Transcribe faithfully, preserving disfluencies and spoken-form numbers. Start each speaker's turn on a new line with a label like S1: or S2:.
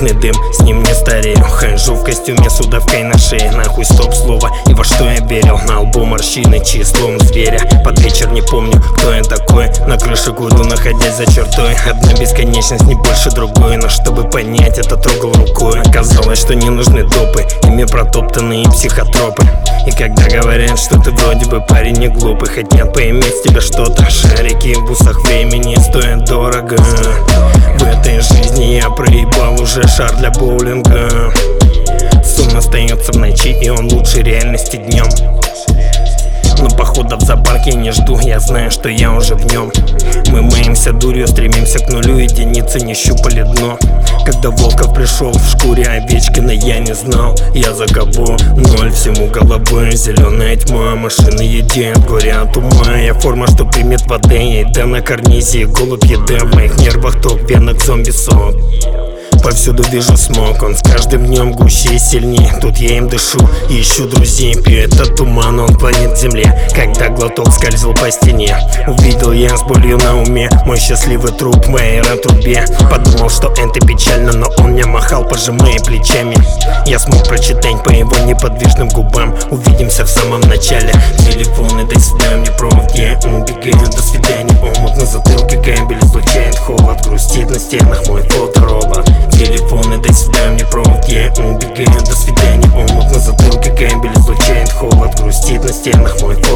S1: Красный дым, с ним не старею. Хожу в костюме с удавкой на шее. Нахуй стоп слово, и во что я верил. На лбу морщины числом зверя. Под вечер не помню, кто я такой. На крыше курю, находясь за чертой. Одна бесконечность, не больше другой. Но чтобы понять, это трогал рукой. Оказалось, что не нужны допы, ими протоптанные психотропы. И когда говорят, что ты вроде бы парень не глупый, хотят поиметь с тебя что-то. Шарики в бусах времени стоят дорого. В этой жизни я проебал уже шар для боулинга. Сон остается в ночи, и он лучше реальности днем. Но похода в зоопарк я не жду, я знаю, что я уже в нем. Мы маемся дурью, стремимся к нулю, единицы не щупали дно. Когда Волков пришел в шкуре Овечкина, я не знал, я за кого. Ноль всему головой, зеленая тьма, машины едят, горе от ума. Я форма, что примет воды, я еда на карнизе, голубь еда. В моих нервах ток, венок зомби сок. Повсюду вижу смог, он с каждым днем гуще и сильнее. Тут я им дышу и ищу друзей. Пью этот туман, он планет земле. Когда глоток скользил по стене, увидел я с болью на уме мой счастливый труп в моей трубе. Подумал, что это печально, но он мне махал, пожимая плечами. Я смог прочитать по его неподвижным губам: увидимся в самом начале. Телефоны, до свидания, провод, я убегаю, до свидания. Омут на затылке, кабель излучает холод. Грустит на стенах мой фоторобот. Телефоны, до свидания, провод, я убегаю, до свидания. Омут на затылке, кабель излучает холод. Грустит на стенах мой